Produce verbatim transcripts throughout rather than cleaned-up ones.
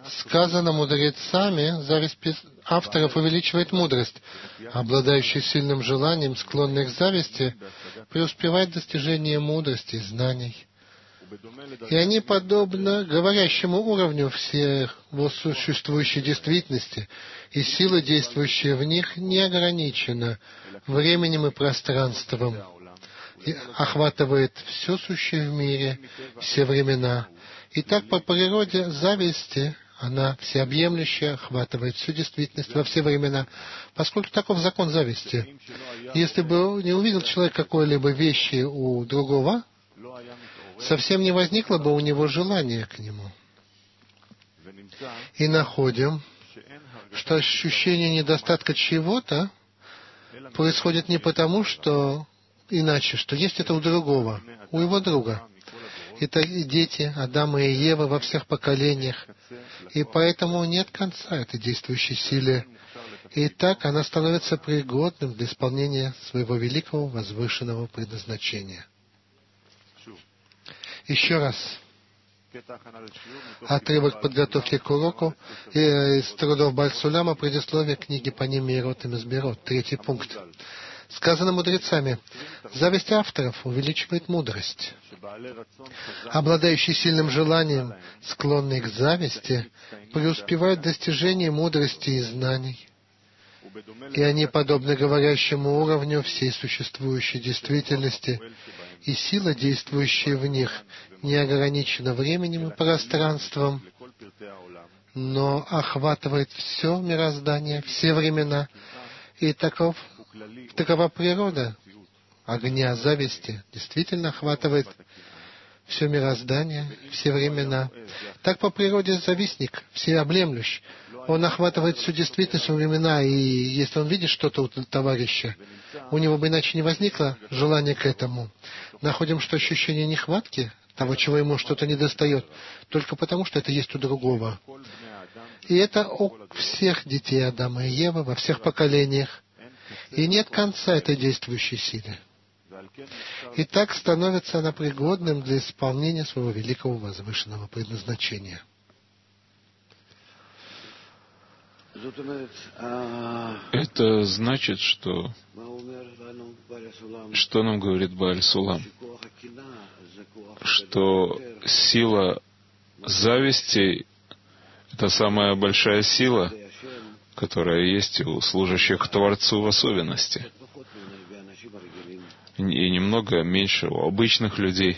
Сказано мудрецами, зависть авторов увеличивает мудрость. Обладающий сильным желанием, склонный к зависти, преуспевает в достижении мудрости и знаний. И они, подобно говорящему уровню всего существующей действительности, и сила, действующая в них, не ограничена временем и пространством, и охватывает все сущее в мире, все времена. И так по природе зависти она всеобъемлющая, охватывает всю действительность во все времена, поскольку таков закон зависти. Если бы не увидел человек какой-либо вещи у другого, совсем не возникло бы у него желания к нему. И находим, что ощущение недостатка чего-то происходит не потому, что иначе, что есть это у другого, у его друга. Это и дети Адама и Евы во всех поколениях. И поэтому нет конца этой действующей силе. И так она становится пригодным для исполнения своего великого возвышенного предназначения. Еще раз. Отрывок подготовки к уроку из трудов Баль-Суляма, предисловие книги Паним Меирот и Мизберот. Третий пункт. Сказано мудрецами, зависть авторов увеличивает мудрость. Обладающий сильным желанием, склонный к зависти, преуспевает в достижении мудрости и знаний. И они подобны говорящему уровню всей существующей действительности, и сила, действующая в них, не ограничена временем и пространством, но охватывает все мироздание, все времена, и таков, такова природа огня зависти, действительно охватывает все мироздание, все времена. Так по природе завистник, всеобъемлющ. Он охватывает всю действительность во времена, и если он видит что-то у товарища, у него бы иначе не возникло желания к этому. Находим, что ощущение нехватки, того, чего ему что-то недостает, только потому, что это есть у другого. И это у всех детей Адама и Евы во всех поколениях. И нет конца этой действующей силе. И так становится она пригодным для исполнения своего великого возвышенного предназначения. Это значит, что... Что нам говорит Бааль-Сулам? Что сила зависти — это самая большая сила, которая есть у служащих Творцу в особенности. И немного меньше у обычных людей.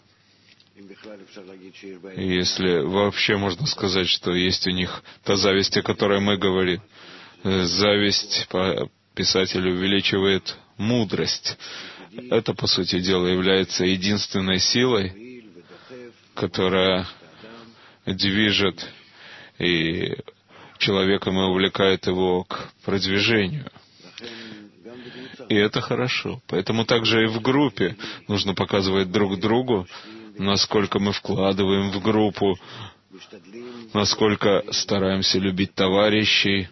И если вообще можно сказать, что есть у них та зависть, о которой мы говорим. Зависть по писателю увеличивает мудрость. Это, по сути дела, является единственной силой, которая движет и человеком и увлекает его к продвижению. И это хорошо. Поэтому также и в группе нужно показывать друг другу, насколько мы вкладываем в группу, насколько стараемся любить товарищей.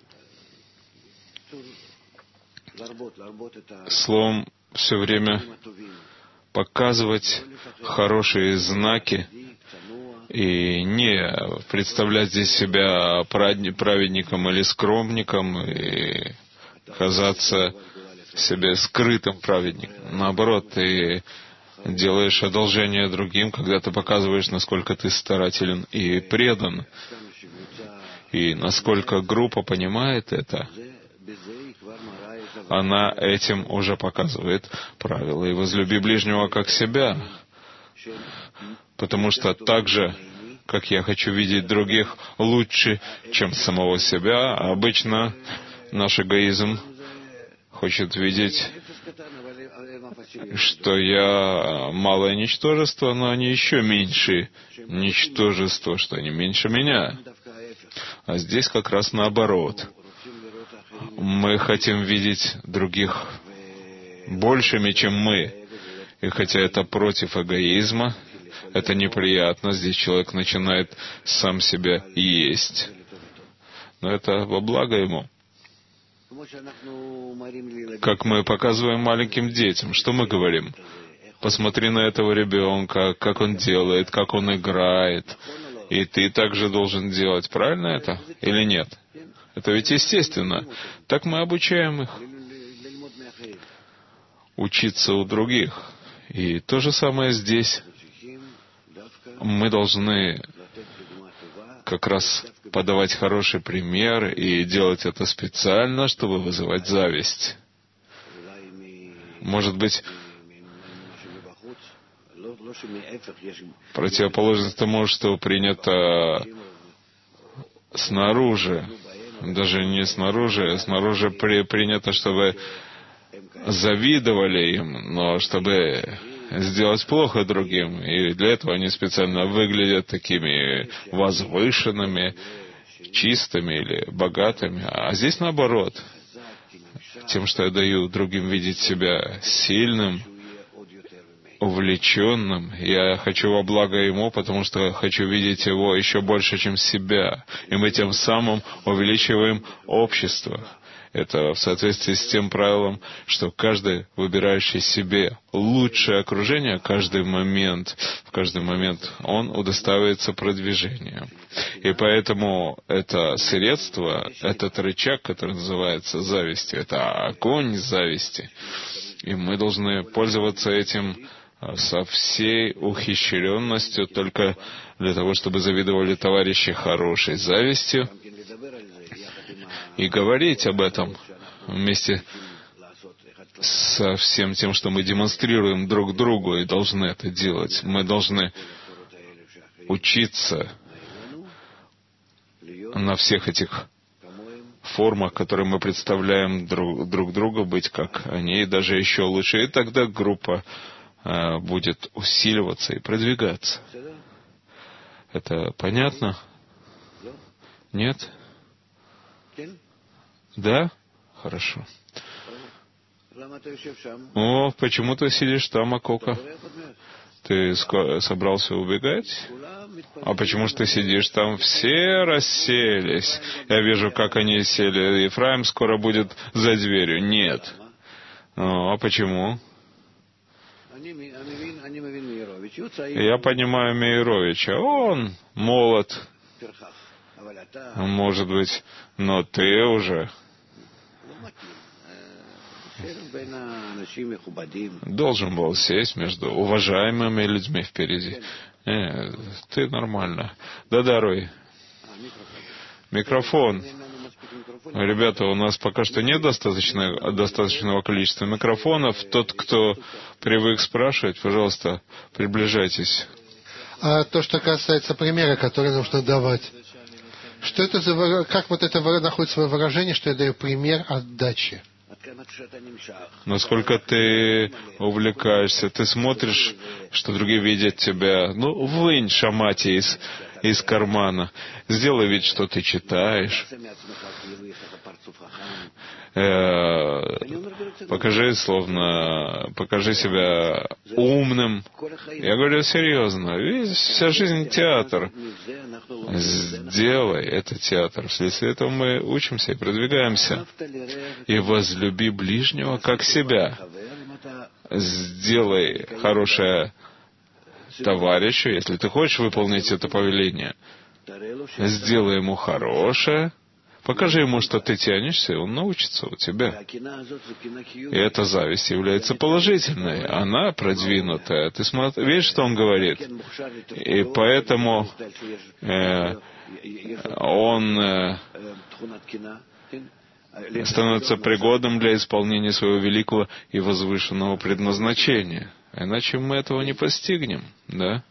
Словом, все время показывать хорошие знаки и не представлять здесь себя праведником или скромником и казаться себе скрытым праведником. Наоборот, ты делаешь одолжение другим, когда ты показываешь, насколько ты старателен и предан. И насколько группа понимает это, она этим уже показывает правила. И возлюби ближнего как себя. Потому что так же, как я хочу видеть других лучше, чем самого себя, обычно наш эгоизм хочет видеть, что я малое ничтожество, но они еще меньше ничтожество, что они меньше меня. А здесь как раз наоборот. Мы хотим видеть других большими, чем мы. И хотя это против эгоизма, это неприятно, здесь человек начинает сам себя есть. Но это во благо ему. Как мы показываем маленьким детям, что мы говорим? Посмотри на этого ребенка, как он делает, как он играет. И ты также должен делать. Правильно это или нет? Это ведь естественно. Так мы обучаем их учиться у других. И то же самое здесь. Мы должны как раз подавать хороший пример и делать это специально, чтобы вызывать зависть. Может быть, противоположность тому, что принято снаружи, даже не снаружи, а снаружи при, принято, чтобы завидовали им, но чтобы сделать плохо другим. И для этого они специально выглядят такими возвышенными, чистыми или богатыми. А здесь наоборот. Тем, что я даю другим видеть себя сильным, увлеченным, я хочу во благо ему, потому что хочу видеть его еще больше, чем себя. И мы тем самым увеличиваем общество. Это в соответствии с тем правилом, что каждый, выбирающий себе лучшее окружение, каждый момент, в каждый момент он удостаивается продвижения. И поэтому это средство, этот рычаг, который называется завистью, это огонь зависти. И мы должны пользоваться этим со всей ухищренностью, только для того, чтобы завидовали товарищи хорошей завистью, и говорить об этом вместе со всем тем, что мы демонстрируем друг другу, и должны это делать. Мы должны учиться на всех этих формах, которые мы представляем друг, друг другу, быть как они, и даже еще лучше. И тогда группа э, будет усиливаться и продвигаться. Это понятно? Нет? Да? Хорошо. О, почему ты сидишь там, Акока? Ты собрался убегать? А почему же ты сидишь там? Все расселись. Я вижу, как они сели. Ефраим скоро будет за дверью. Нет. А почему? Я понимаю Мейровича. Он молод. Может быть, но ты уже должен был сесть между уважаемыми людьми впереди. Э, ты нормально. Да-да, Рой. Микрофон. Ребята, у нас пока что нет достаточно, достаточного количества микрофонов. Тот, кто привык спрашивать, пожалуйста, приближайтесь. А то, что касается примера, который нужно давать, что это за, как вот это находит свое выражение, что я даю пример отдачи? Насколько ты увлекаешься, ты смотришь, что другие видят тебя. Ну, вынь шамати из, из кармана. Сделай вид, что ты читаешь. Э, покажи, словно, покажи себя умным. Я говорю серьезно. Ведь вся жизнь театр. Сделай это театр. Вследствие этого мы учимся и продвигаемся. И возлюби ближнего как себя. Сделай хорошее товарищу, если ты хочешь выполнить это повеление. Сделай ему хорошее. Покажи ему, что ты тянешься, и он научится у тебя. И эта зависть является положительной. Она продвинутая. Ты смотри, видишь, что он говорит? И поэтому э, он э, становится пригодным для исполнения своего великого и возвышенного предназначения. Иначе мы этого не постигнем, да?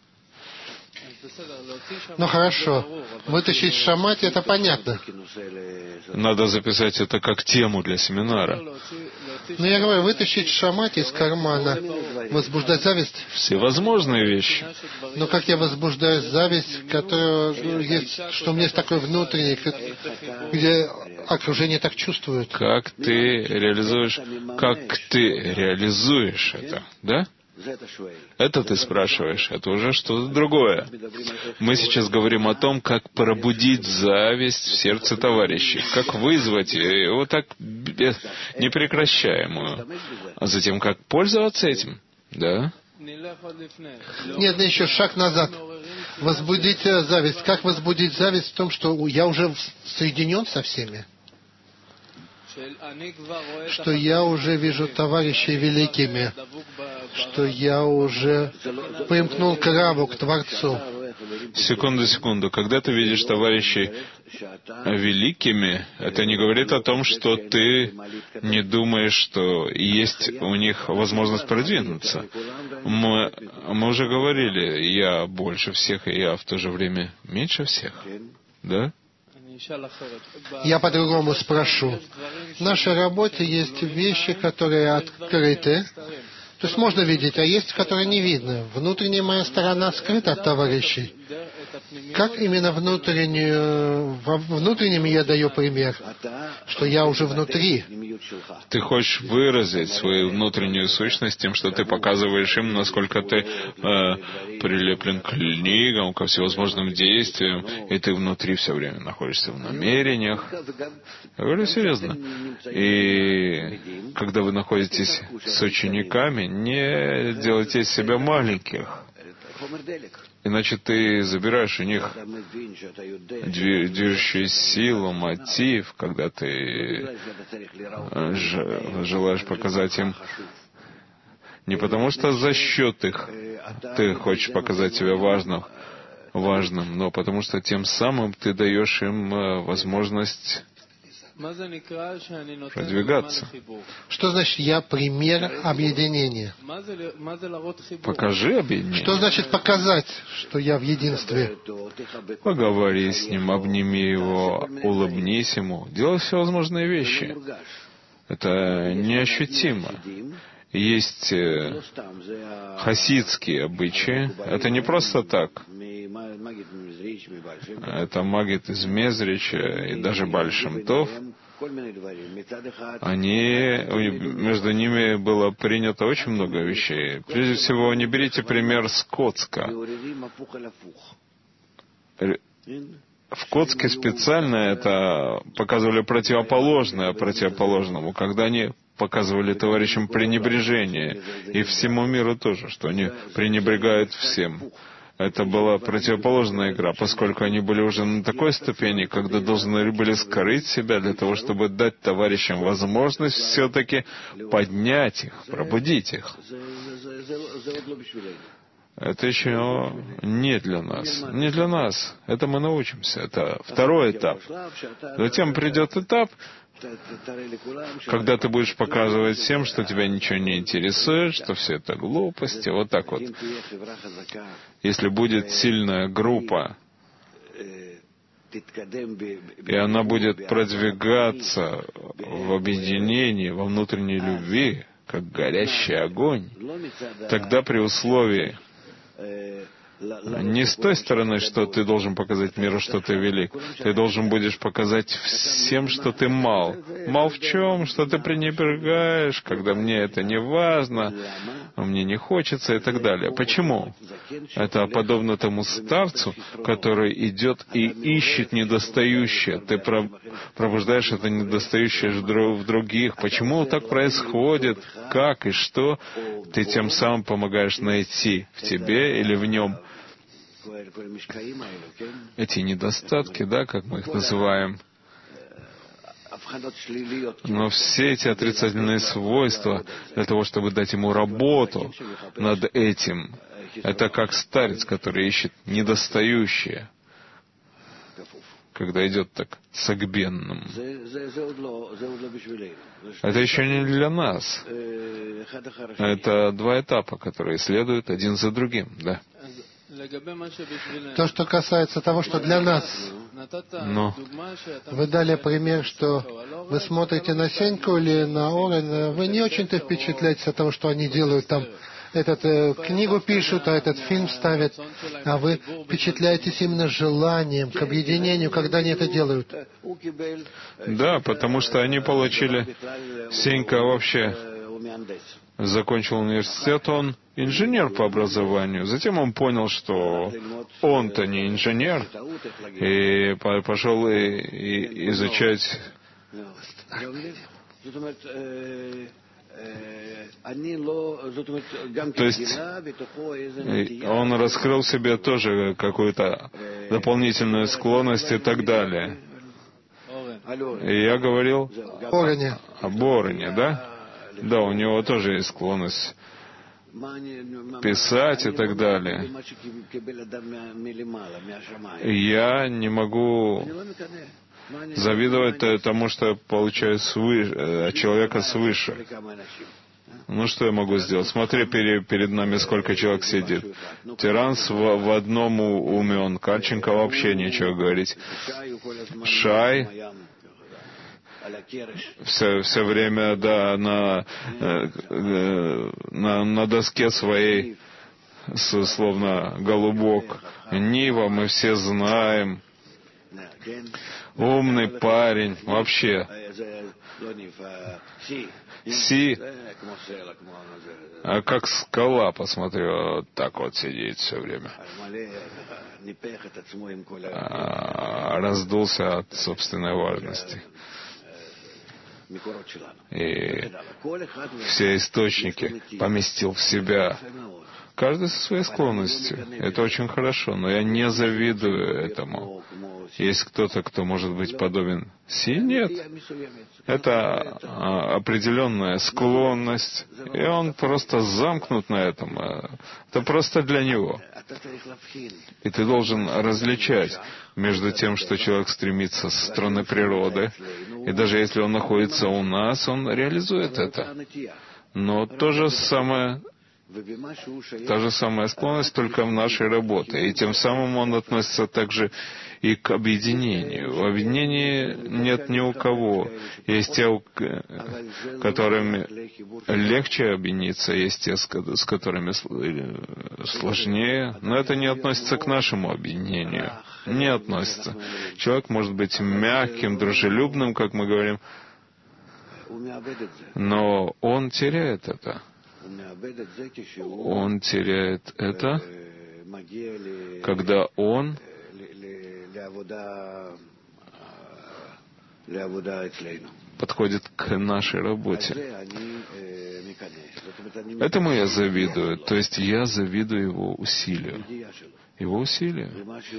Ну хорошо, вытащить шамати, это понятно. Надо записать это как тему для семинара. Ну я говорю, вытащить шамати из кармана, возбуждать зависть. Всевозможные вещи. Но как я возбуждаю зависть, которая есть, что у меня есть такой внутренний, где окружение так чувствует. Как ты реализуешь, как ты реализуешь это, да? Это ты спрашиваешь, это уже что-то другое. Мы сейчас говорим о том, как пробудить зависть в сердце товарищей, как вызвать его так непрекращаемую, а затем как пользоваться этим, да? Нет, да еще шаг назад. Возбудить зависть. Как возбудить зависть в том, что я уже соединен со всеми? Что я уже вижу товарищей великими, что я уже примкнул к Раву, к Творцу. Секунду, секунду. Когда ты видишь товарищей великими, это не говорит о том, что ты не думаешь, что есть у них возможность продвинуться. Мы, мы уже говорили, я больше всех, и я в то же время меньше всех. Да? Я по-другому спрошу. В нашей работе есть вещи, которые открыты. То есть можно видеть, а есть, которые не видно. Внутренняя моя сторона скрыта от товарищей. Как именно внутреннюю, во внутреннем я даю пример, что я уже внутри. Ты хочешь выразить свою внутреннюю сущность тем, что ты показываешь им, насколько ты э, прилеплен к книгам, ко всевозможным действиям, и ты внутри все время находишься в намерениях. Я говорю серьезно. И когда вы находитесь с учениками, не делайте из себя маленьких. Иначе ты забираешь у них движущую силу, мотив, когда ты желаешь показать им не потому, что за счет их ты хочешь показать себя важным, важным, но потому что тем самым ты даешь им возможность продвигаться. Что значит «я пример объединения»? Покажи объединение. Что значит показать, что я в единстве? Поговори с ним, обними его, улыбнись ему, делай всевозможные вещи. Это неощутимо. Есть э, хасидские обычаи. Это не просто так. Это Магид из Мезрича и даже Бааль Шем Тов. Они, между ними было принято очень много вещей. Прежде всего, не берите пример с Коцка. В Коцке специально это показывали противоположное противоположному, когда они показывали товарищам пренебрежение, и всему миру тоже, что они пренебрегают всем. Это была противоположная игра, поскольку они были уже на такой ступени, когда должны были скрыть себя для того, чтобы дать товарищам возможность все-таки поднять их, пробудить их. Это еще не для нас. Не для нас. Это мы научимся. Это второй этап. Затем придет этап, когда ты будешь показывать всем, что тебя ничего не интересует, что все это глупости. Вот так вот. Если будет сильная группа, и она будет продвигаться в объединении, во внутренней любви, как горящий огонь, тогда при условии не с той стороны, что ты должен показать миру, что ты велик. Ты должен будешь показать всем, что ты мал. Мал в чем? Что ты пренебрегаешь, когда мне это не важно, мне не хочется и так далее. Почему? Это подобно тому старцу, который идет и ищет недостающее. Ты пробуждаешь это недостающее в других. Почему так происходит? Как и что? Ты тем самым помогаешь найти в тебе или в нем эти недостатки, да, как мы их называем. Но все эти отрицательные свойства, для того, чтобы дать ему работу над этим, это как старец, который ищет недостающее, когда идет так согбенным. Это еще не для нас. Это два этапа, которые следуют один за другим, да. То, что касается того, что для нас, но вы дали пример, что вы смотрите на Сеньку или на Орен, вы не очень-то впечатляетесь от того, что они делают там. Этот э, книгу пишут, а этот фильм ставят, а вы впечатляетесь именно желанием к объединению, когда они это делают. Да, потому что они получили... Сенька вообще закончил университет, он инженер по образованию. Затем он понял, что он-то не инженер, и пошел и, и изучать... То есть он раскрыл в себе тоже какую-то дополнительную склонность и так далее. И я говорил Бороне. о Бороне, да? Да, у него тоже есть склонность писать и так далее. Я не могу завидовать тому, что я получаю свыше, от человека свыше. Ну, что я могу сделать? Смотри, перед, перед нами сколько человек сидит. Тиранс в, в одном умен, Кальченко вообще нечего говорить. Шай все, все время, да, на, на, на доске своей, словно голубок. Нива, мы все знаем. Умный парень, вообще. Си, а как скала, посмотрю, вот так вот сидит все время. А, раздулся от собственной важности. И все источники поместил в себя. Каждый со своей склонностью. Это очень хорошо, но я не завидую этому. Есть кто-то, кто может быть подобен Си? Нет. Это определенная склонность, и он просто замкнут на этом. Это просто для него. И ты должен различать между тем, что человек стремится со стороны природы, и даже если он находится у нас, он реализует это. Но то же самое... Та же самая склонность, только в нашей работе. И тем самым он относится также и к объединению. В объединении нет ни у кого. Есть те, которыми легче объединиться, есть те, с которыми сложнее. Но это не относится к нашему объединению. Не относится. Человек может быть мягким, дружелюбным, как мы говорим, но он теряет это. Он теряет это, когда он подходит к нашей работе. Этому я завидую. То есть я завидую его усилию. Его усилию.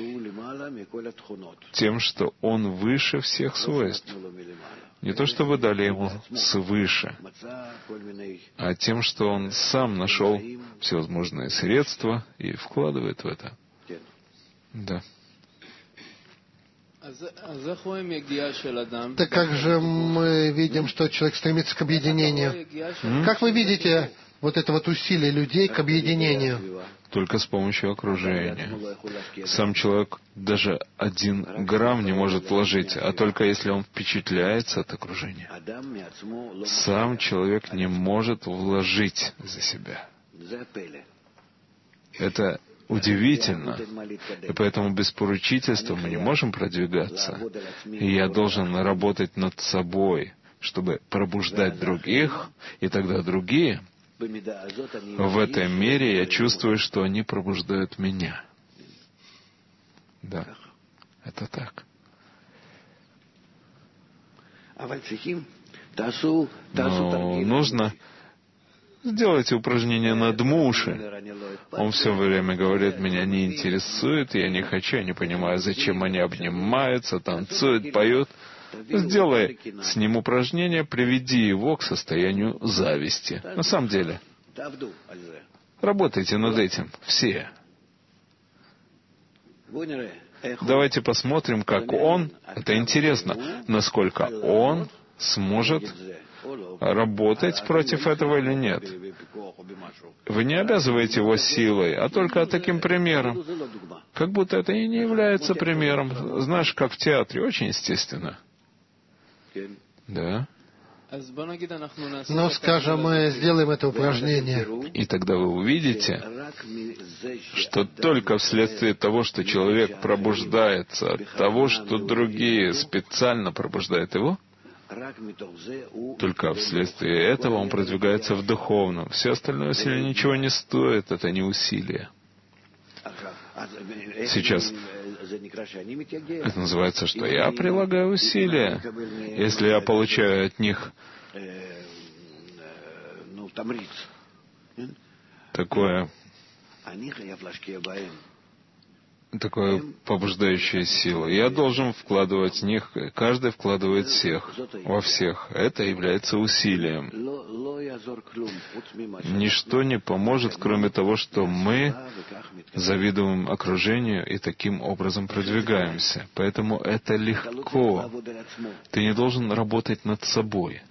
Тем, что он выше всех свойств. Не то, что вы дали ему свыше, а тем, что он сам нашел всевозможные средства и вкладывает в это. Да. Так как же мы видим, что человек стремится к объединению? М? Как вы видите вот это вот усилие людей к объединению? Только с помощью окружения. Сам человек даже один грамм не может вложить, а только если он впечатляется от окружения. Сам человек не может вложить за себя. Это удивительно. И поэтому без поручительства мы не можем продвигаться. И я должен работать над собой, чтобы пробуждать других, и тогда другие... В этой мере я чувствую, что они пробуждают меня. Да, это так. Но нужно сделать упражнение над Муши. Он все время говорит, меня не интересует, я не хочу, я не понимаю, зачем они обнимаются, танцуют, поют. Сделай с ним упражнение, приведи его к состоянию зависти. На самом деле, работайте над этим все. Давайте посмотрим, как он, это интересно, насколько он сможет работать против этого или нет. Вы не обязываете его силой, а только таким примером. Как будто это и не является примером. Знаешь, как в театре, очень естественно. Да. Ну, скажем, мы сделаем это упражнение. И тогда вы увидите, что только вследствие того, что человек пробуждается от того, что другие специально пробуждают его, только вследствие этого он продвигается в духовном. Все остальное усилие ничего не стоит, это не усилие. Сейчас это называется, что я прилагаю усилия. Если я получаю от них такое, такое побуждающая сила. Я должен вкладывать в них, каждый вкладывает всех, во всех. Это является усилием. Ничто не поможет, кроме того, что мы завидуем окружению и таким образом продвигаемся. Поэтому это легко. Ты не должен работать над собой.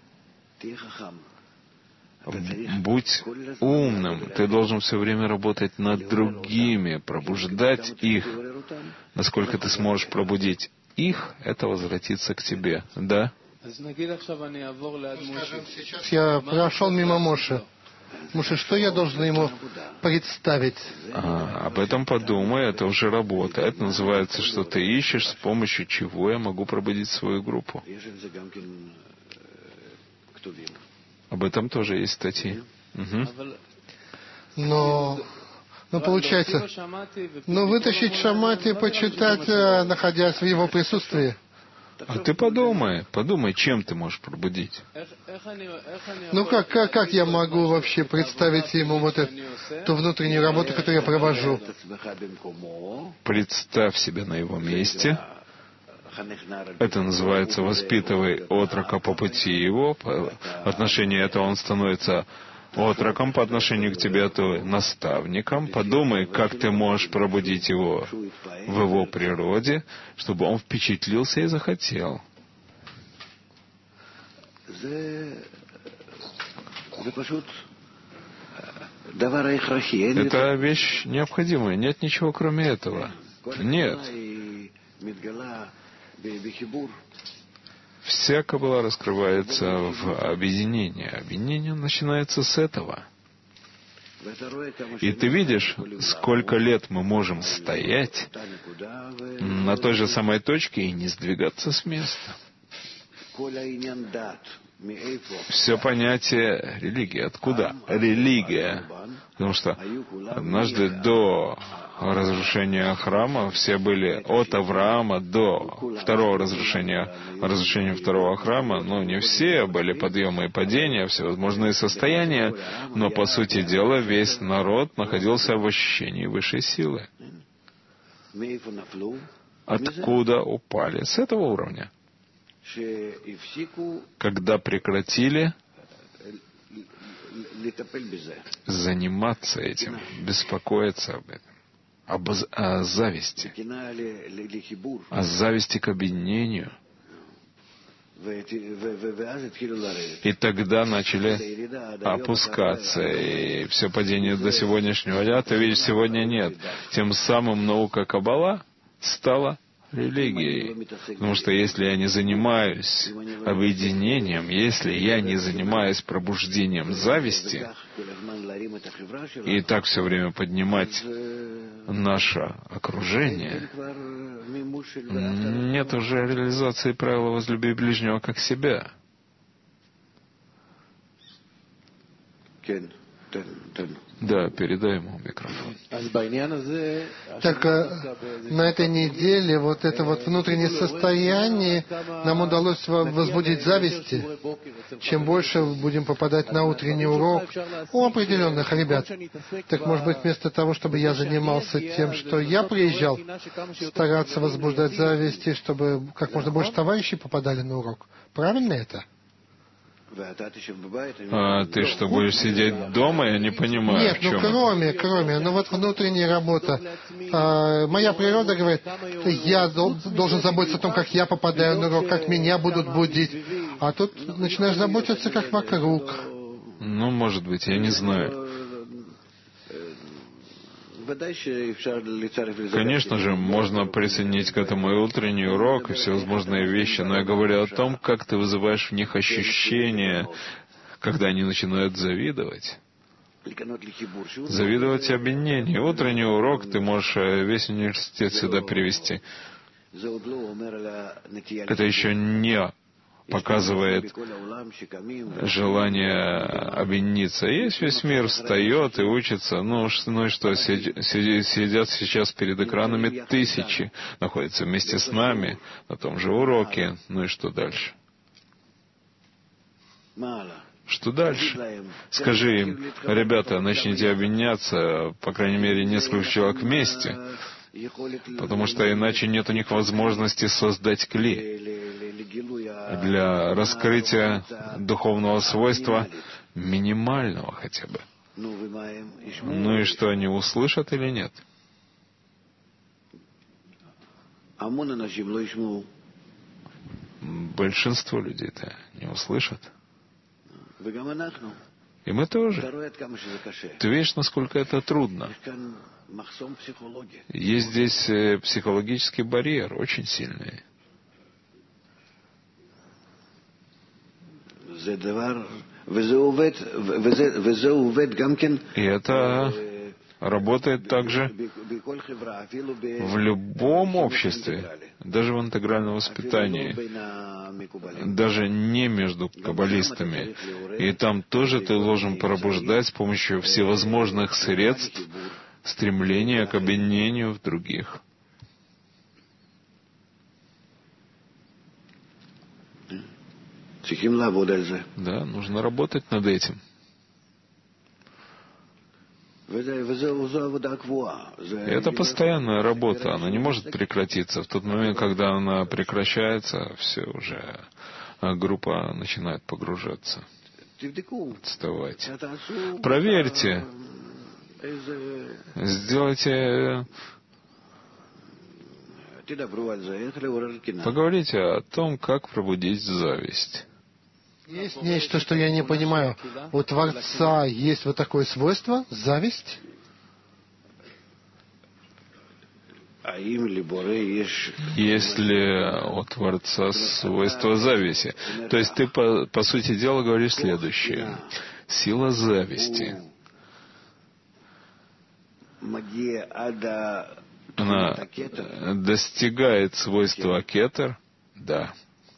Будь умным. Ты должен все время работать над другими, пробуждать их. Насколько ты сможешь пробудить их, это возвратится к тебе. Да? Сейчас я прошел мимо Моше. Моше, что я должен ему представить? А, об этом подумай, это уже работа. Это называется, что ты ищешь, с помощью чего я могу пробудить свою группу. Об этом тоже есть статьи. Угу. Но, но получается, но вытащить Шамати и почитать, находясь в его присутствии. А ты подумай, подумай, чем ты можешь пробудить. Ну как, как, как я могу вообще представить ему вот эту, ту внутреннюю работу, которую я провожу? Представь себя на его месте. Это называется «воспитывай отрока по пути его». В отношении этого он становится отроком, по отношению к тебе то наставником. Подумай, как ты можешь пробудить его в его природе, чтобы он впечатлился и захотел. Это вещь необходимая. Нет ничего кроме этого. Нет. Вся Каббала раскрывается в объединении. Объединение начинается с этого. И ты видишь, сколько лет мы можем стоять на той же самой точке и не сдвигаться с места. Все понятие религии. Откуда религия? Потому что однажды до разрушения храма все были от Авраама до второго разрушения, разрушения второго храма. Ну, не все были подъемы и падения, всевозможные состояния, но, по сути дела, весь народ находился в ощущении высшей силы. Откуда упали? С этого уровня. Когда прекратили заниматься этим, беспокоиться об этом, об, о зависти, о зависти к объединению. И тогда начали опускаться, и все падение до сегодняшнего дня, ты видишь, сегодня нет. Тем самым наука Каббала стала религией. Потому что если я не занимаюсь объединением, если я не занимаюсь пробуждением зависти, и так все время поднимать наше окружение, нет уже реализации правила «возлюби ближнего как себя». Да, передай ему микрофон. Так на этой неделе вот это вот внутреннее состояние нам удалось возбудить зависти. Чем больше будем попадать на утренний урок у определенных ребят, так может быть вместо того, чтобы я занимался тем, что я приезжал, стараться возбуждать зависти, чтобы как можно больше товарищей попадали на урок. Правильно это? А ты что, будешь сидеть дома? Я не понимаю. Нет, ну кроме, кроме, ну вот внутренняя работа. А, моя природа говорит, я должен заботиться о том, как я попадаю на урок, как меня будут будить. А тут начинаешь заботиться, как вокруг. Ну, может быть, я не знаю. Конечно же, можно присоединить к этому и утренний урок, и всевозможные вещи, но я говорю о том, как ты вызываешь в них ощущения, когда они начинают завидовать. Завидовать объединению. Утренний урок ты можешь весь университет сюда привести. Это еще не показывает желание объединиться. Есть весь мир встает и учится. Ну, ну и что, сидят сейчас перед экранами тысячи, находятся вместе с нами на том же уроке. Ну и что дальше? Что дальше? Скажи им: ребята, начните объединяться, по крайней мере, несколько человек вместе, потому что иначе нет у них возможности создать кли для раскрытия духовного свойства, минимального хотя бы. Ну и что, они услышат или нет? Большинство людей-то не услышат. И мы тоже. Ты видишь, насколько это трудно. Есть здесь психологический барьер, очень сильный. И это работает также в любом обществе, даже в интегральном воспитании, даже не между каббалистами. И там тоже ты должен пробуждать с помощью всевозможных средств стремление к объединению в других. Да, нужно работать над этим. Это постоянная работа, она не может прекратиться. В тот момент, когда она прекращается, все уже, группа начинает погружаться, отставать. Проверьте, сделайте, поговорите о том, как пробудить зависть. Есть нечто, что я не понимаю. У Творца есть вот такое свойство — зависть? Если у Творца свойство зависти, то есть ты, по, по сути дела, говоришь следующее. Сила зависти, она достигает свойства кетер? Да.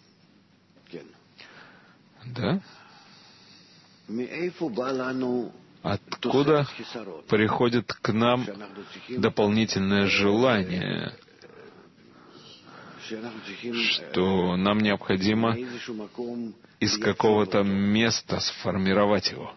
Да? Откуда приходит к нам дополнительное желание, что нам необходимо из какого-то места сформировать его,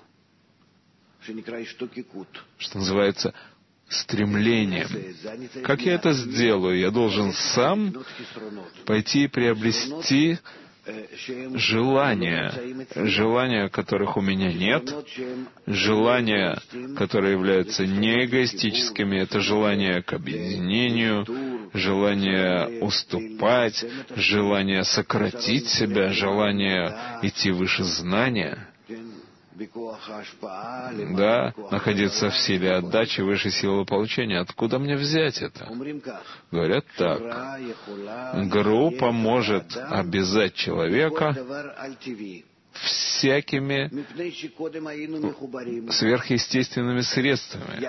что называется стремлением. Как я это сделаю? Я должен сам пойти и приобрести желания, желания, которых у меня нет, желания, которые являются не эгоистическими, это желание к объединению, желание уступать, желание сократить себя, желание идти выше знания, да, находиться в силе отдачи, выше силы получения. Откуда мне взять это? Говорят так. Группа может обязать человека всякими сверхъестественными средствами.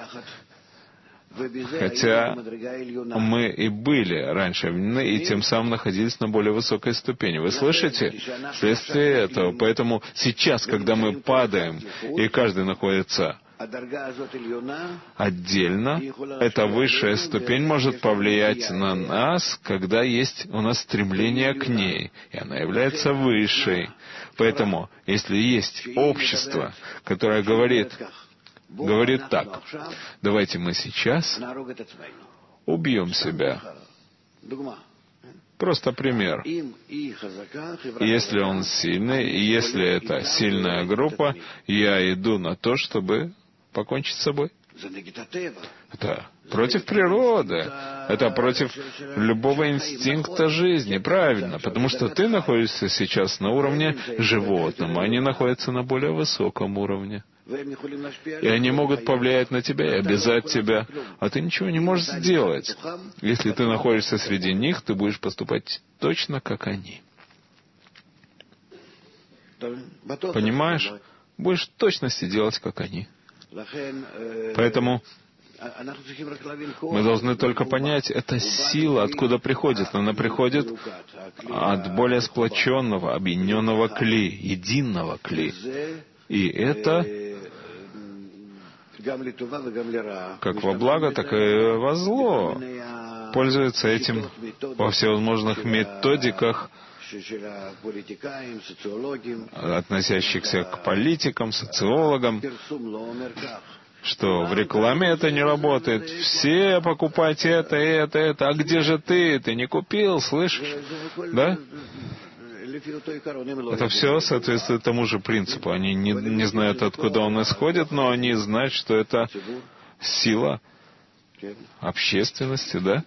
Хотя мы и были раньше объединены, и тем самым находились на более высокой ступени. Вы слышите? Вследствие этого. Поэтому сейчас, когда мы падаем, и каждый находится отдельно, эта высшая ступень может повлиять на нас, когда есть у нас стремление к ней, и она является высшей. Поэтому, если есть общество, которое говорит, говорит так: давайте мы сейчас убьем себя. Просто пример. Если он сильный, и если это сильная группа, я иду на то, чтобы покончить с собой. Это против природы. Это против любого инстинкта жизни. Правильно. Потому что ты находишься сейчас на уровне животного, они находятся на более высоком уровне. И они могут повлиять на тебя и обязать тебя, а ты ничего не можешь сделать. Если ты находишься среди них, ты будешь поступать точно как они. Понимаешь? Будешь в точности делать как они. Поэтому мы должны только понять, эта сила откуда приходит. Она приходит от более сплоченного, объединенного кли, единого кли. И это как во благо, так и во зло. Пользуются этим во всевозможных методиках относящихся к политикам, социологам, что в рекламе это не работает. Все покупайте это, это, это. А где же ты? Ты не купил, слышишь? Да? Это все соответствует тому же принципу. Они не, не знают, откуда он исходит, но они знают, что это сила общественности, да?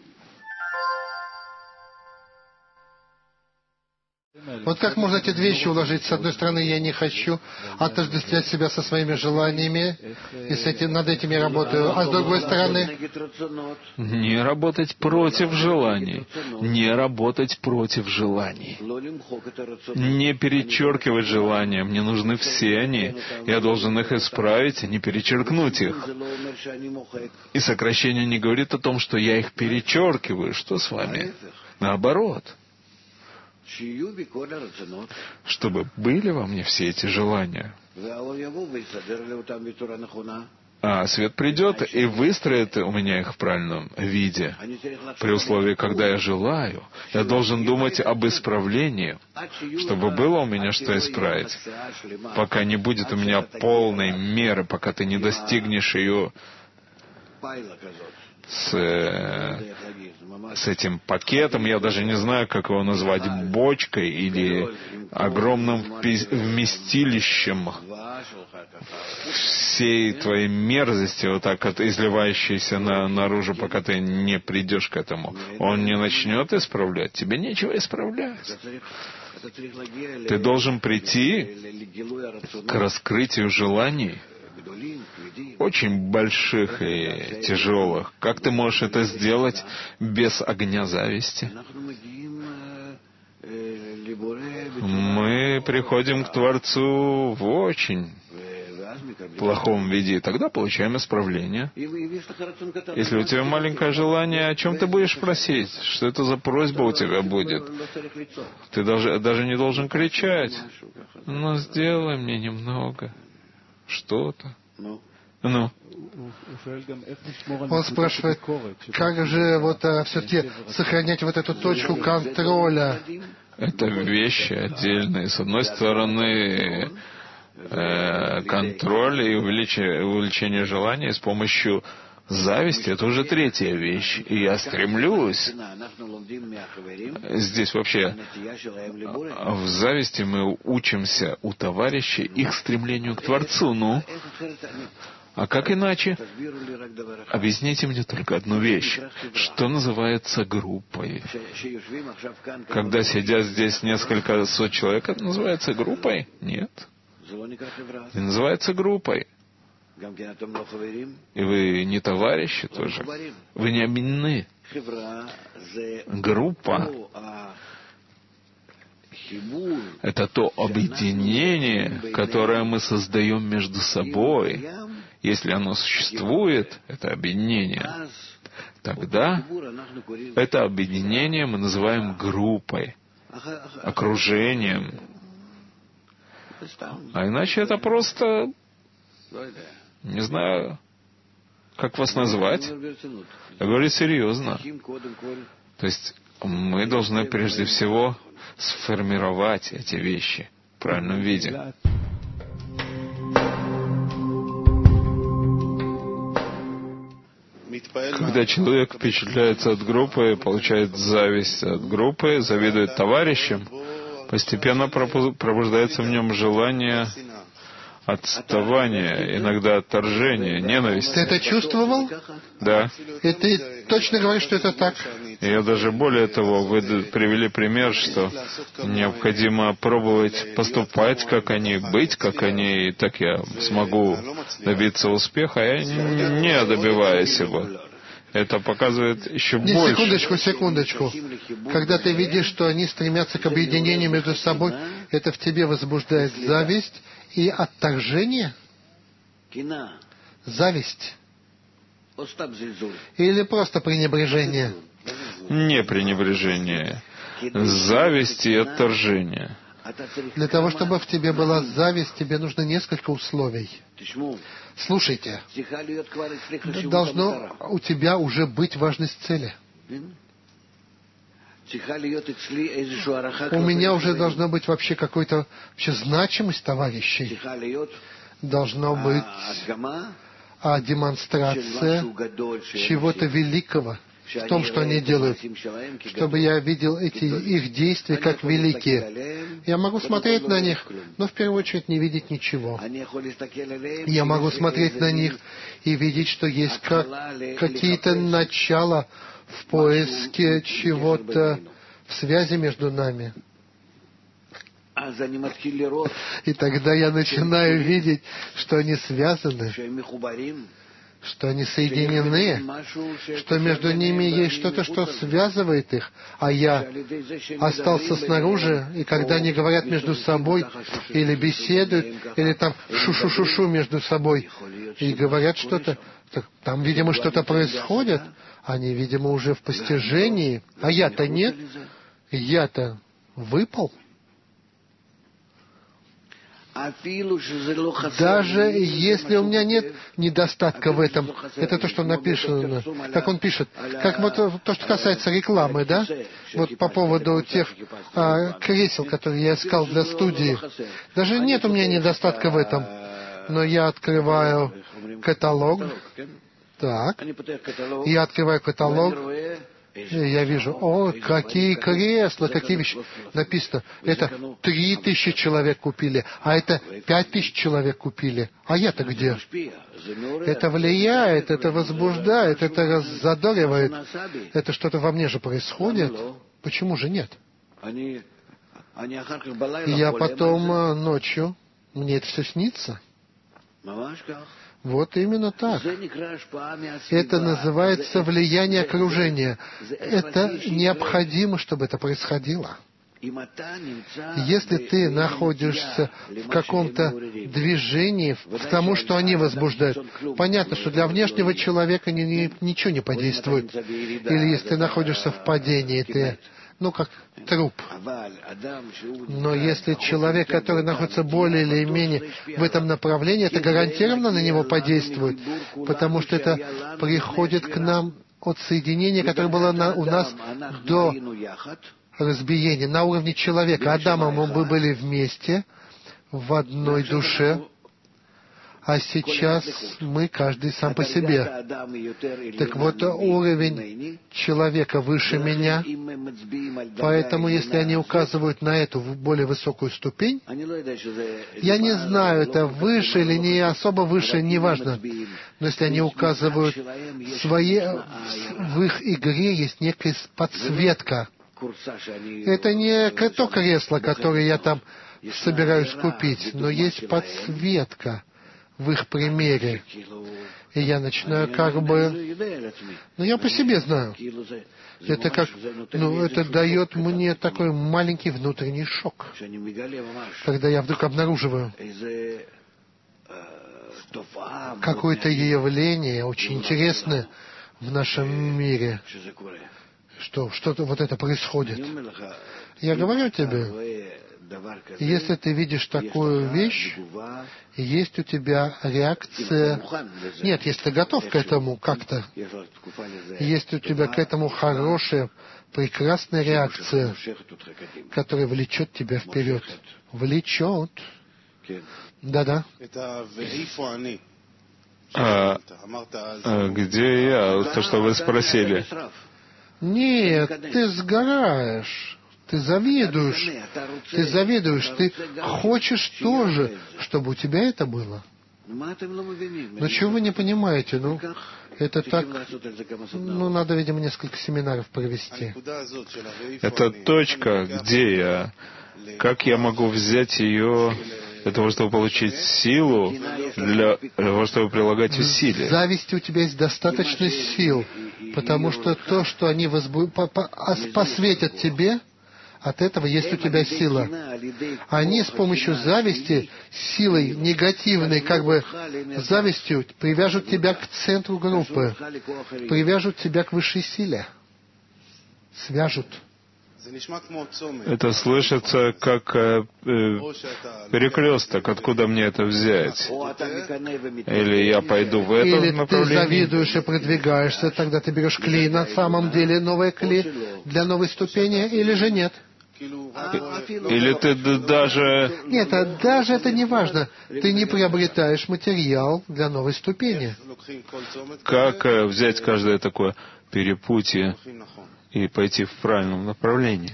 Вот как можно эти две вещи уложить? С одной стороны, я не хочу отождествлять себя со своими желаниями, и с этим, над этим я работаю. А с другой стороны... Не работать против желаний. Не работать против желаний. Не перечеркивать желания. Мне нужны все они. Я должен их исправить, а не перечеркнуть их. И сокращение не говорит о том, что я их перечеркиваю. Что с вами? Наоборот. Чтобы были во мне все эти желания. А свет придет и выстроит у меня их в правильном виде. При условии, когда я желаю, я должен думать об исправлении, чтобы было у меня что исправить. Пока не будет у меня полной меры, пока ты не достигнешь ее с, с этим пакетом, я даже не знаю, как его назвать, бочкой или огромным вместилищем всей твоей мерзости, вот так вот изливающейся на, наружу, пока ты не придешь к этому. Он не начнет исправлять, тебе нечего исправлять. Ты должен прийти к раскрытию желаний, очень больших и тяжелых. Как ты можешь это сделать без огня зависти? Мы приходим к Творцу в очень плохом виде, и тогда получаем исправление. Если у тебя маленькое желание, о чем ты будешь просить? Что это за просьба у тебя будет? Ты даже, даже не должен кричать. Ну, сделай мне немного. Что-то. Ну. Он спрашивает, как же вот а, все-таки сохранять вот эту точку контроля? Это вещи отдельные. С одной стороны, э, контроль и увеличение, увеличение желания с помощью зависти — это уже третья вещь. И я стремлюсь. Здесь вообще в зависти мы учимся у товарищей их стремлению к Творцу. Ну, а как иначе? Объясните мне только одну вещь. Что называется группой? Когда сидят здесь несколько сот человек, это называется группой? Нет. Не называется группой. И вы не товарищи тоже. Вы не объединены. Группа — это то объединение, которое мы создаем между собой. Если оно существует, это объединение, тогда это объединение мы называем группой, окружением. А иначе это просто, не знаю, как вас назвать. Я говорю серьезно. То есть мы должны прежде всего сформировать эти вещи в правильном виде. Когда человек впечатляется от группы, получает зависть от группы, завидует товарищам, постепенно пробуждается в нем желание отставания, иногда отторжения, ненависти. Ты это чувствовал? Да. И ты точно говоришь, что это так? Я даже более того, вы привели пример, что необходимо пробовать поступать, как они, быть, как они, и так я смогу добиться успеха, а я не добиваюсь его. Это показывает еще Не, больше. секундочку, секундочку. Когда ты видишь, что они стремятся к объединению между собой, это в тебе возбуждает зависть и отторжение? Зависть? Или просто пренебрежение? Не пренебрежение. Зависть и отторжение. Для того, чтобы в тебе была зависть, тебе нужно несколько условий. Слушайте, должно у тебя уже быть важность цели. У меня уже должна быть вообще какая-то вообще значимость товарищей. Должна быть а демонстрация чего-то великого в том, что они делают, чтобы я видел эти их действия как великие. Я могу смотреть на них, но в первую очередь не видеть ничего. Я могу смотреть на них и видеть, что есть как, какие-то начала в поиске чего-то, в связи между нами. И тогда я начинаю видеть, что они связаны, что они соединены, что между ними есть что-то, что связывает их, а я остался снаружи, и когда они говорят между собой, или беседуют, или там шу-шу-шу-шу между собой, и говорят что-то, там, видимо, что-то происходит, они, видимо, уже в постижении, а я-то нет, я-то выпал. Даже если у меня нет недостатка в этом, это то, что написано, как он пишет, как вот то, что касается рекламы, да, вот по поводу тех а, кресел, которые я искал для студии. Даже нет у меня недостатка в этом, но я открываю каталог, так, я открываю каталог, и я вижу, о, какие кресла, какие вещи. Написано, это три тысячи человек купили, а это пять тысяч человек купили. А я-то где? Это влияет, это возбуждает, это раззадоривает. Это что-то во мне же происходит. Почему же нет? И я потом ночью, мне это все снится. Вот именно так. Это называется влияние окружения. Это необходимо, чтобы это происходило. Если ты находишься в каком-то движении, в тому, что они возбуждают, понятно, что для внешнего человека ни, ни, ничего не подействует. Или если ты находишься в падении, ты... ну, как труп. Но если человек, который находится более или менее в этом направлении, это гарантированно на него подействует, потому что это приходит к нам от соединения, которое было на, у нас до разбиения, на уровне человека. Адама мы были вместе, в одной душе, а сейчас мы каждый сам по себе. Так вот, уровень человека выше меня, поэтому если они указывают на эту более высокую ступень, я не знаю, это выше или не особо выше, неважно, но если они указывают свои, в их игре есть некая подсветка. Это не то кресло, которое я там собираюсь купить, но есть подсветка в их примере. И я начинаю как бы... Ну, я по себе знаю. Это как... Ну, это дает мне такой маленький внутренний шок, когда я вдруг обнаруживаю какое-то явление очень интересное в нашем мире, что что-то вот это происходит. Я говорю тебе, если ты видишь такую вещь, есть у тебя реакция... Нет, если ты готов к этому как-то, есть у тебя к этому хорошая, прекрасная реакция, которая влечет тебя вперед. Влечет. Да-да. А, а где я? То, что вы спросили. Нет, ты сгораешь. Ты завидуешь, ты завидуешь, ты хочешь тоже, чтобы у тебя это было. Но чего вы не понимаете? Ну, это так... Ну, надо, видимо, несколько семинаров провести. Это точка, где я? Как я могу взять ее для того, чтобы получить силу, для того, чтобы прилагать усилия? В зависти у тебя есть достаточно сил, потому что то, что они возбу... посветят тебе, от этого есть у тебя сила. Они с помощью зависти, силой негативной, как бы завистью, привяжут тебя к центру группы, привяжут тебя к высшей силе. Свяжут. Это слышится как э, э, перекресток, откуда мне это взять. Или я пойду в это Или направление. ты завидуешь и продвигаешься, тогда ты берешь кли на самом деле, новое кли для новой ступени, или же нет? Или ты д- даже... Нет, а даже это не важно. Ты не приобретаешь материал для новой ступени. Как э, взять каждое такое перепутье и пойти в правильном направлении?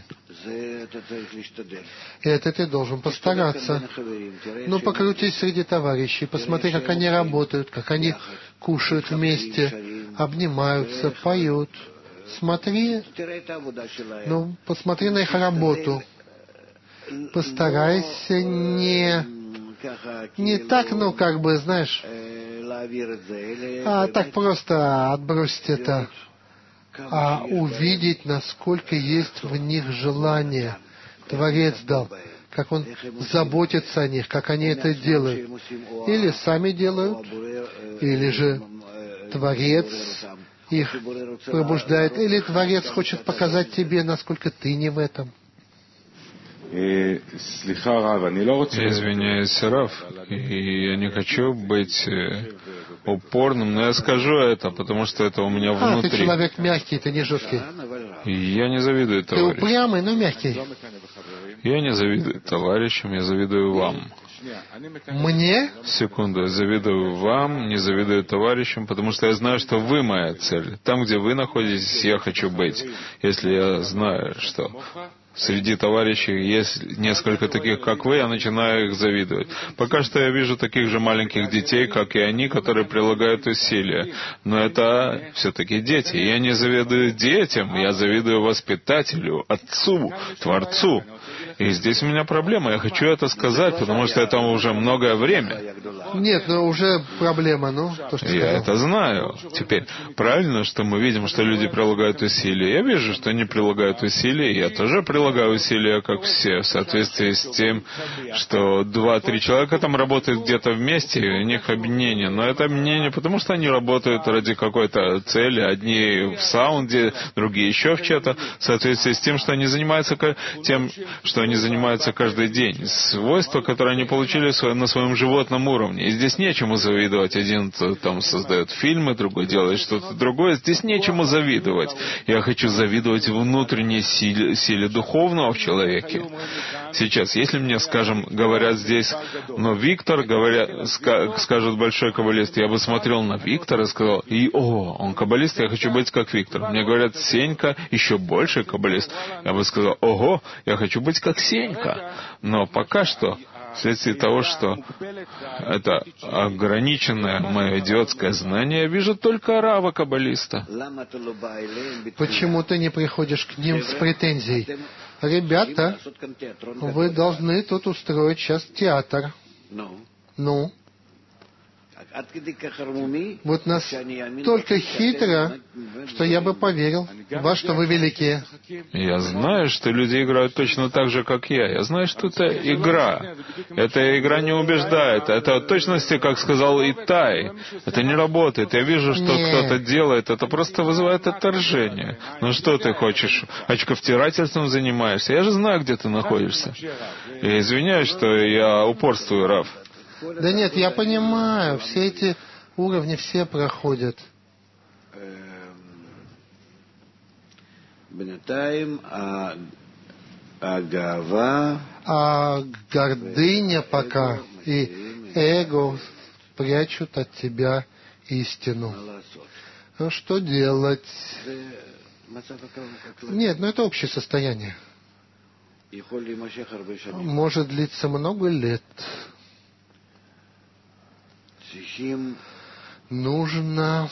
Это ты должен постараться. Ну, покрутись среди товарищей, посмотри, как они работают, как они кушают вместе, обнимаются, поют. Смотри, ну, посмотри на их работу. Постарайся не, не так, ну, как бы, знаешь, а так просто отбросить это, а увидеть, насколько есть в них желание. Творец дал, как он заботится о них, как они это делают. Или сами делают, или же Творец их пробуждает, или Творец хочет показать тебе, насколько ты не в этом. Извиняюсь, Рав, и я не хочу быть э, упорным, но я скажу это, потому что это у меня А, внутри. ты человек мягкий, ты не жесткий. Я не завидую Ты товарищам. упрямый, но мягкий. Я не завидую товарищам, я завидую вам. Мне? Секунду, я завидую вам, не завидую товарищам, потому что я знаю, что вы моя цель. Там, где вы находитесь, я хочу быть. Если я знаю, что среди товарищей есть несколько таких, как вы, я начинаю их завидовать. Пока что я вижу таких же маленьких детей, как и они, которые прилагают усилия. Но это все-таки дети. Я не завидую детям, я завидую воспитателю, отцу, Творцу. И здесь у меня проблема. Я хочу это сказать, потому что это уже многое время. Нет, но уже проблема, ну, то, что Я сказал. это знаю. Теперь, правильно, что мы видим, что люди прилагают усилия. Я вижу, что они прилагают усилия, и я тоже прилагаю усилия, как все, в соответствии с тем, что два-три человека там работают где-то вместе, и у них объединение. Но это объединение, потому что они работают ради какой-то цели. Одни в саунде, другие еще в чем-то, в соответствии с тем, что они занимаются тем, что они занимаются каждый день. Свойства, которые они получили на своем животном уровне. И здесь нечему завидовать. Один там создает фильмы, другой делает что-то другое. Здесь нечему завидовать. Я хочу завидовать внутренней силе, силе духовного в человеке. Сейчас, если мне, скажем, говорят здесь, но Виктор, говорят, ска, скажут большой каббалист, я бы смотрел на Виктора и сказал, и, о, он каббалист, я хочу быть как Виктор. Мне говорят, Сенька еще больше каббалист. Я бы сказал, ого, я хочу быть как Сенька. Но пока что, вследствие того, что это ограниченное мое идиотское знание, я вижу только Рава каббалиста. Почему ты не приходишь к ним с претензией? Ребята, вы должны тут устроить сейчас театр. Ну? Вот настолько хитро, что я бы поверил, во что вы великие. Я знаю, что люди играют точно так же, как я. Я знаю, что это игра. Эта игра не убеждает. Это в точности, как сказал Итай. Это не работает. Я вижу, что Нет. кто-то делает. Это просто вызывает отторжение. Ну что ты хочешь? Очковтирательством занимаешься? Я же знаю, где ты находишься. Я извиняюсь, что я упорствую, Рав. Да нет, я понимаю, все эти уровни все проходят. А гордыня пока и эго прячут от тебя истину. Ну, что делать? Нет, ну это общее состояние. Может длиться много лет. Нужно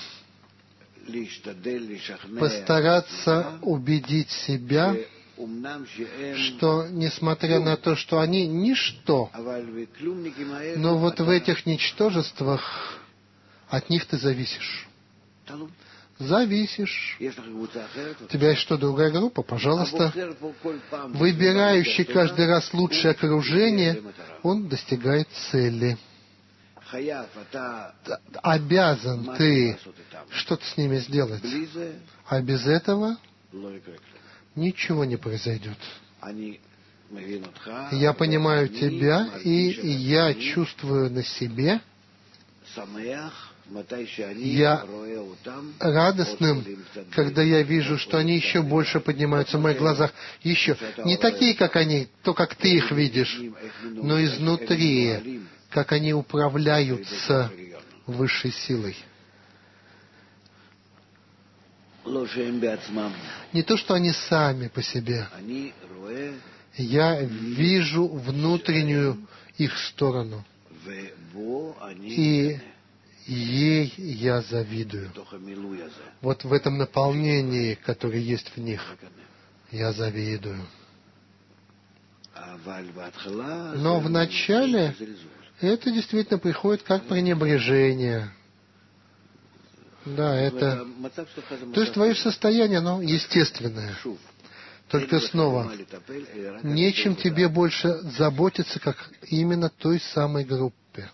постараться убедить себя, что, несмотря на то, что они ничто, но вот в этих ничтожествах от них ты зависишь. Зависишь. У тебя есть что, другая группа? Пожалуйста. Выбирающий каждый раз лучшее окружение, он достигает цели. Обязан ты что-то с ними сделать. А без этого ничего не произойдет. Я понимаю тебя, и я чувствую на себе, я радостным, когда я вижу, что они еще больше поднимаются в моих глазах. Еще не такие, как они, то, как ты их видишь, но изнутри, как они управляются высшей силой. Не то, что они сами по себе. Я вижу внутреннюю их сторону. И ей я завидую. Вот в этом наполнении, которое есть в них, я завидую. Но вначале это действительно приходит как пренебрежение. Да, это... То есть твое состояние, оно естественное. Только снова, нечем тебе больше заботиться, как именно той самой группе.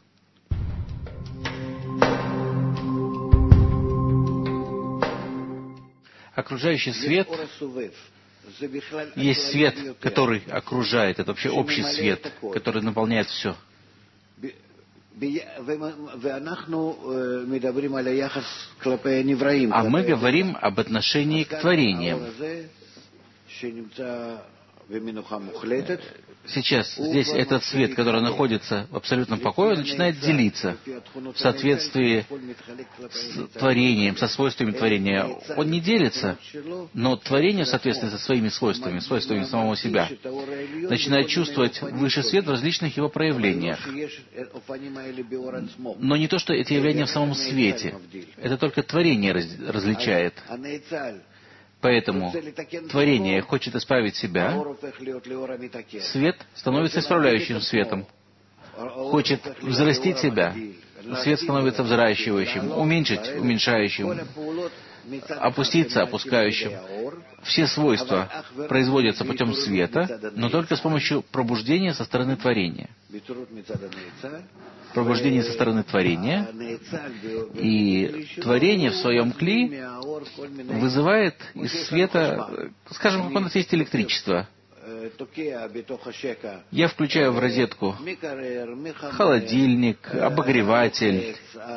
Окружающий свет, есть свет, который окружает, это вообще общий свет, который наполняет все. А мы говорим об отношении к творениям. Сейчас здесь этот свет, который находится в абсолютном покое, начинает делиться в соответствии с творением, со свойствами творения. Он не делится, но творение в соответствии со своими свойствами, свойствами самого себя, начинает чувствовать высший свет в различных его проявлениях. Но не то, что эти явления в самом свете. Это только творение раз, различает. Поэтому творение хочет исправить себя, свет становится исправляющим светом. Хочет взрастить себя, свет становится взращивающим, уменьшить уменьшающим, опуститься опускающим. Все свойства производятся путем света, но только с помощью пробуждения со стороны творения. Пробуждение со стороны творения, и творение в своем кли вызывает из света, скажем, как у нас есть электричество. Я включаю в розетку холодильник, обогреватель,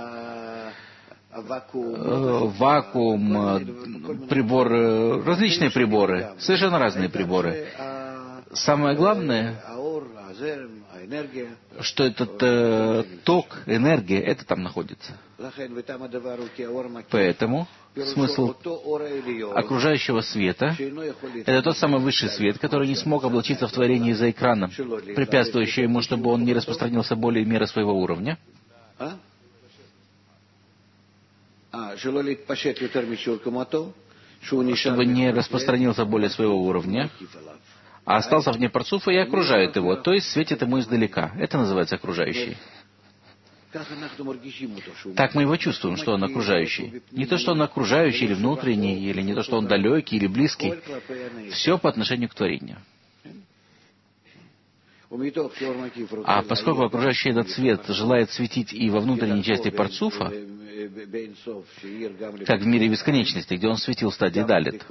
вакуум, приборы, различные приборы, совершенно разные приборы. Самое главное, что этот э, ток, энергия, это там находится. Поэтому смысл окружающего света — это тот самый высший свет, который не смог облачиться в творение из-за экрана, препятствующий ему, чтобы он не распространился более меры своего уровня. Чтобы не распространился более своего уровня, а остался вне парцуфа и окружает его, то есть светит ему издалека. Это называется окружающий. Так мы его чувствуем, что он окружающий. Не то, что он окружающий или внутренний, или не то, что он далекий или близкий. Все по отношению к творению. А поскольку окружающий этот свет желает светить и во внутренней части парцуфа, как в мире бесконечности, где он светил в стадии Далит,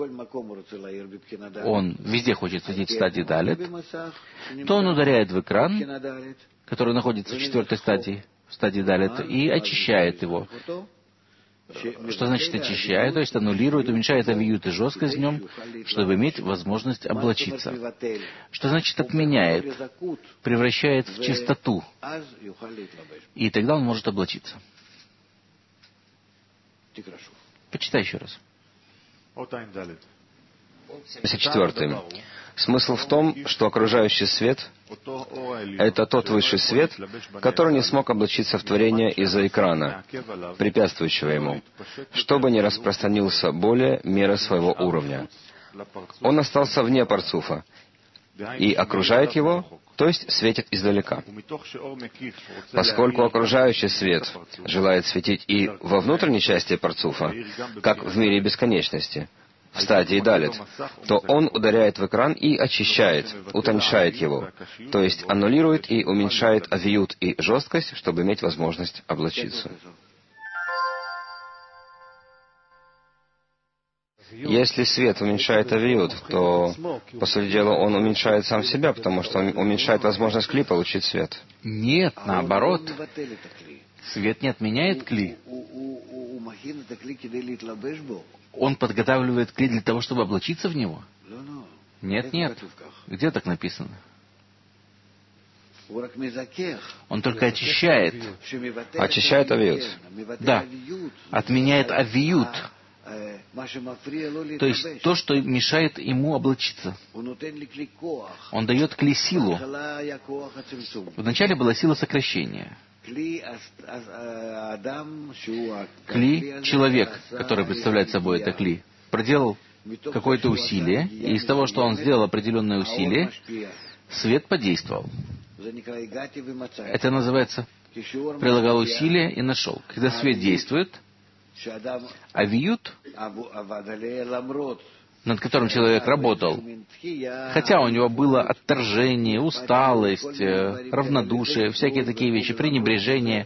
он везде хочет светить в стадии Далит, то он ударяет в экран, который находится в четвертой стадии, в стадии Далит, и очищает его. Что значит очищает? То есть аннулирует, уменьшает авиют и жесткость в нем, чтобы иметь возможность облачиться. Что значит отменяет? Превращает в чистоту. И тогда он может облачиться. Почитай еще раз. семьдесят четвёртый. Смысл в том, что окружающий свет — это тот высший свет, который не смог облачиться в творение из-за экрана, препятствующего ему, чтобы не распространился более меры своего уровня. Он остался вне парцуфа и окружает его, то есть светит издалека. Поскольку окружающий свет желает светить и во внутренней части парцуфа, как в мире бесконечности, в стадии Далит, то он ударяет в экран и очищает, утоньшает его, то есть аннулирует и уменьшает авиют и жесткость, чтобы иметь возможность облачиться. Если свет уменьшает авиют, то, по сути дела, он уменьшает сам себя, потому что он уменьшает возможность кли получить свет. Нет, наоборот. Свет не отменяет кли. Он подготавливает кли для того, чтобы облачиться в него. Нет, нет. Где так написано? Он только очищает. Очищает авиют. Да. Отменяет авиют. То есть то, что мешает ему облачиться. Он дает кли силу. Вначале была сила сокращения. Кли, человек, который представляет собой это кли, проделал какое-то усилие, и из того, что он сделал определенное усилие, свет подействовал. Это называется прилагал усилия и нашел. Когда свет действует, авиют, над которым человек работал, хотя у него было отторжение, усталость, равнодушие, всякие такие вещи, пренебрежение,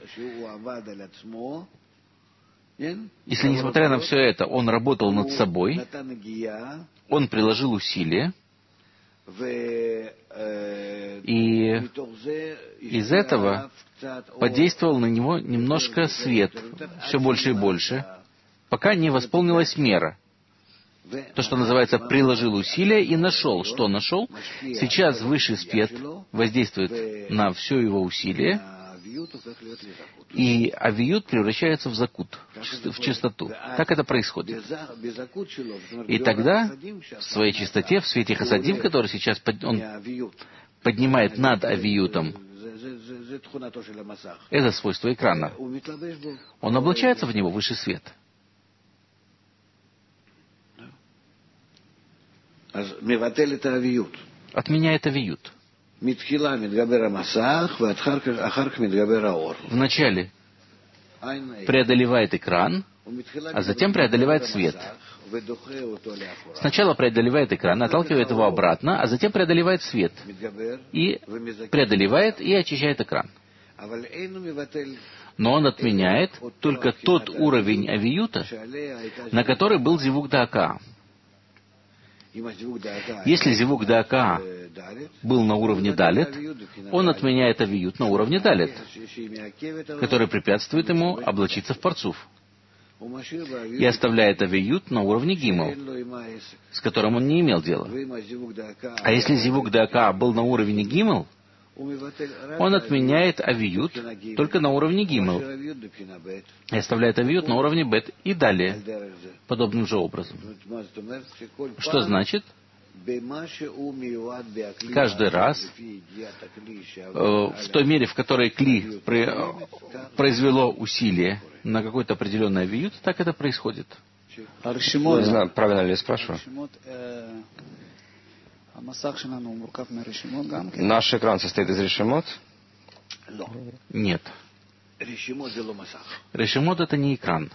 если, несмотря на все это, он работал над собой, он приложил усилия, и из этого подействовал на него немножко свет, все больше и больше, пока не восполнилась мера. То, что называется, приложил усилия и нашел. Что нашел? Сейчас высший свет воздействует на все его усилие, и авиют превращается в закут, в чистоту. Как это происходит? И тогда, в своей чистоте, в свете хасадим, который сейчас под, он поднимает над авиютом, это свойство экрана. Он облачается в него, высший свет. Отменяет авиют. Вначале преодолевает экран, а затем преодолевает свет. Сначала преодолевает экран, отталкивает его обратно, а затем преодолевает свет. И преодолевает и очищает экран. Но он отменяет только тот уровень авиюта, на который был зивук даакаа. Если зивук даакаа был на уровне далет, он отменяет авиют на уровне далет, который препятствует ему облачиться в парцуф, и оставляет авиют на уровне гимел, с которым он не имел дела. А если зивук даакаа был на уровне гимел, он отменяет авиют только на уровне гимел и оставляет авиют на уровне бет и далее, подобным же образом. Что значит? Каждый раз, э, в той мере, в которой кли произвело усилие на какой-то определенный авиют, так это происходит. Не знаю, правильно ли я спрашиваю. Наш экран состоит из решимот? Нет. Решимот — это не экран.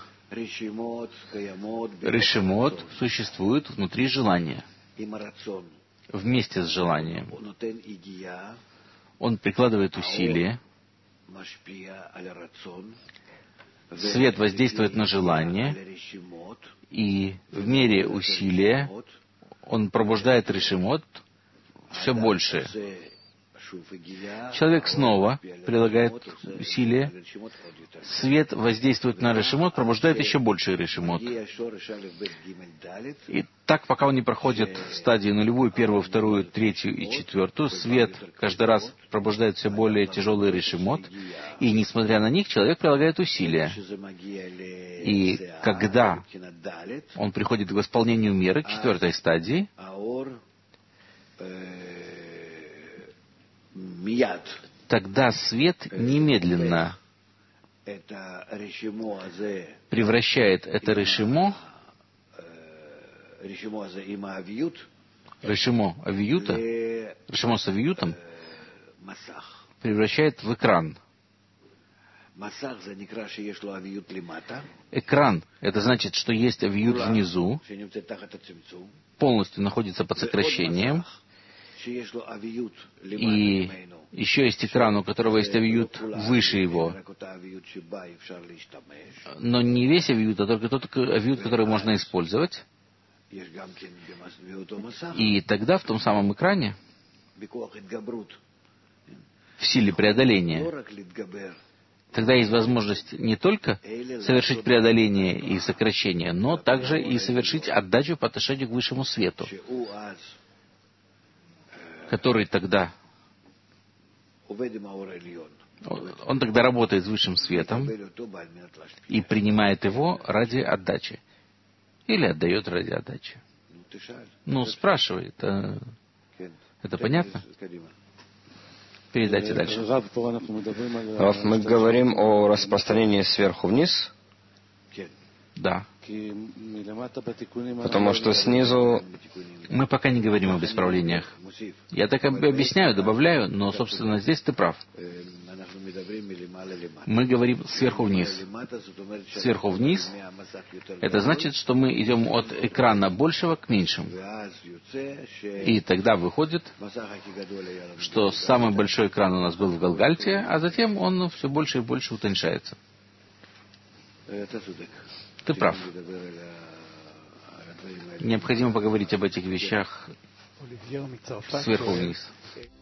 Решимот существует внутри желания. Вместе с желанием. Он прикладывает усилия. Свет воздействует на желание. И в мере усилия он пробуждает решимот все больше. Человек снова прилагает усилия. Свет воздействует на решимот, пробуждает еще больше решимот. И так, пока он не проходит стадии нулевую, первую, вторую, третью и четвертую, свет каждый раз пробуждает все более тяжелый решимот. И, несмотря на них, человек прилагает усилия. И когда он приходит к восполнению меры, к четвертой стадии, тогда свет немедленно превращает это решимо, решимо авиюта, решимо с авиютом, превращает в экран. Экран — это значит, что есть авиют внизу, полностью находится под сокращением, и еще есть экран, у которого есть авиют выше его. Но не весь авиют, а только тот авиют, который можно использовать. И тогда в том самом экране, в силе преодоления, тогда есть возможность не только совершить преодоление и сокращение, но также и совершить отдачу по отношению к высшему свету, который тогда, он тогда работает с высшим светом и принимает его ради отдачи. Или отдает ради отдачи. Ну, спрашивай, это, это понятно? Передайте дальше. Рав, мы говорим о распространении сверху вниз. Да. Потому что снизу... Мы пока не говорим об исправлениях. Я так объясняю, добавляю, но, собственно, здесь ты прав. Мы говорим сверху вниз. Сверху вниз — это значит, что мы идем от экрана большего к меньшему. И тогда выходит, что самый большой экран у нас был в Галгальте, а затем он все больше и больше утоньшается. Ты прав. Необходимо поговорить об этих вещах сверху вниз.